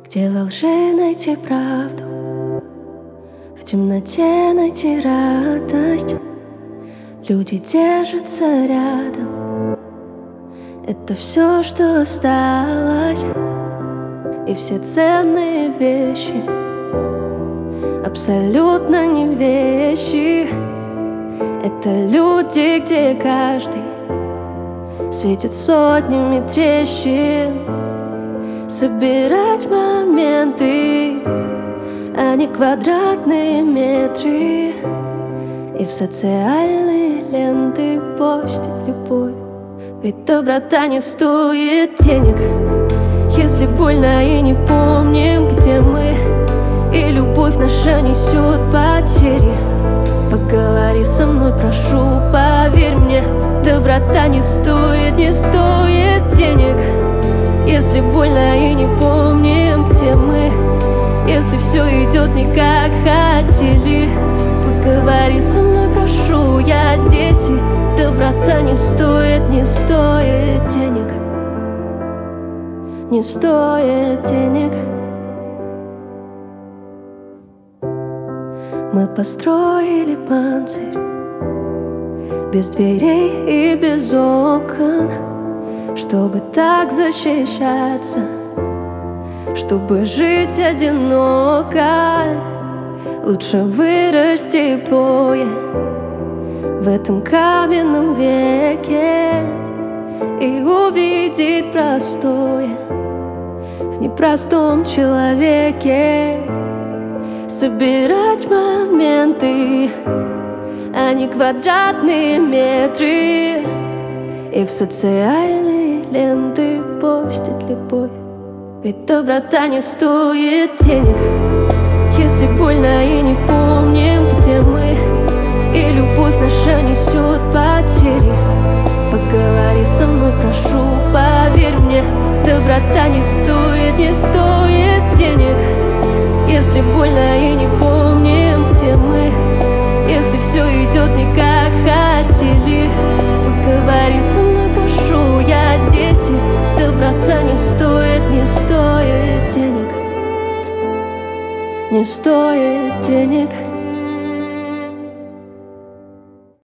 Где во лжи найти правду, в темноте найти радость. Люди держатся рядом, это все, что осталось. И все ценные вещи абсолютно не вещи. Это люди, где каждый светит сотнями трещин. Собирать моменты, а не квадратные метры, и в социальные ленты постить любовь. Ведь доброта не стоит денег, если больно и не помним, где мы. И любовь наша несет потери. Поговори со мной, прошу, поверь мне. Доброта не стоит денег, если больно и не помним, где мы. Если все идет не как хотели. Поговори со мной, прошу, я здесь. И доброта не стоит денег, не стоит денег. Мы построили панцирь без дверей и без окон, чтобы так защищаться, чтобы жить одиноко. Лучше вырасти вдвое в этом каменном веке и увидеть простое в непростом человеке. Собирать моменты, а не квадратные метры, и в социальные ленты постить любовь. Ведь доброта не стоит денег, если больно и не помним, где мы. И любовь наша несет потери. Поговори со мной, прошу, поверь мне. Доброта не стоит денег, если больно и не помним, где мы. Если все идет не как хотели. Поговори со мной, прошу, я здесь. И доброта не стоит денег, не стоит денег.